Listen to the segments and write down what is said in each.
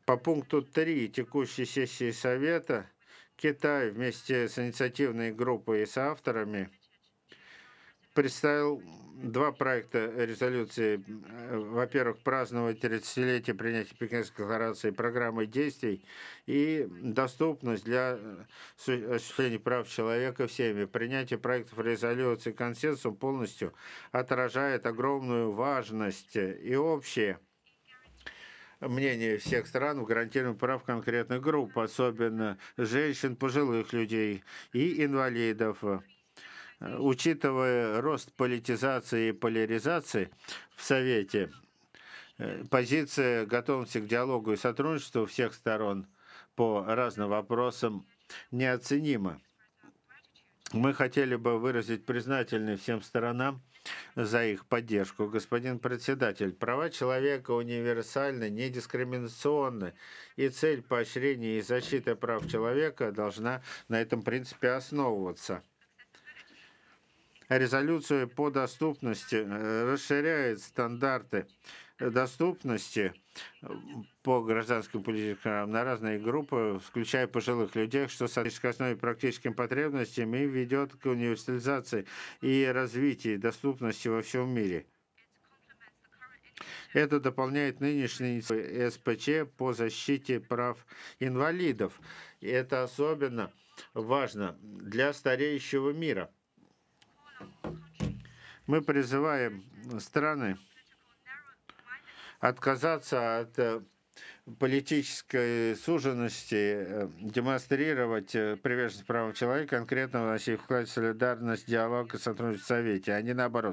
По пункту 3 текущей сессии Совета Китай вместе с инициативной группой и соавторами представил два проекта резолюции. Во-первых, праздновать 30-летие принятия Пекинской декларации программы действий и доступность для осуществления прав человека всеми. Принятие проектов резолюции консенсусом полностью отражает огромную важность и общее мнение всех стран в гарантировании прав конкретных групп, особенно женщин, пожилых людей и инвалидов. Учитывая рост политизации и поляризации в Совете, позиция готовности к диалогу и сотрудничеству всех сторон по разным вопросам неоценима. Мы хотели бы выразить признательность всем сторонам за их поддержку. Господин председатель, права человека универсальны, недискриминационны, и цель поощрения и защиты прав человека должна на этом принципе основываться. Резолюция по доступности расширяет стандарты доступности по гражданским политикам на разные группы, включая пожилых людей, что соответствует основе практическим потребностям и ведет к универсализации и развитию доступности во всем мире. Это дополняет нынешние инициативы СПЧ по защите прав инвалидов. И это особенно важно для стареющего мира. Мы призываем страны отказаться от политической суженности, демонстрировать приверженность правам человека, конкретно вносить вклад в солидарность, диалог и сотрудничество в Совете, а не наоборот.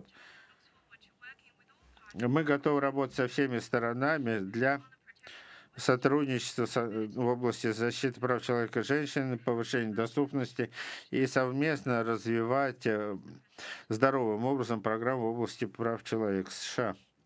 Мы готовы работать со всеми сторонами для сотрудничества в области защиты прав человека и женщин, повышения доступности и совместно развивать здоровым образом программу в области прав человека США.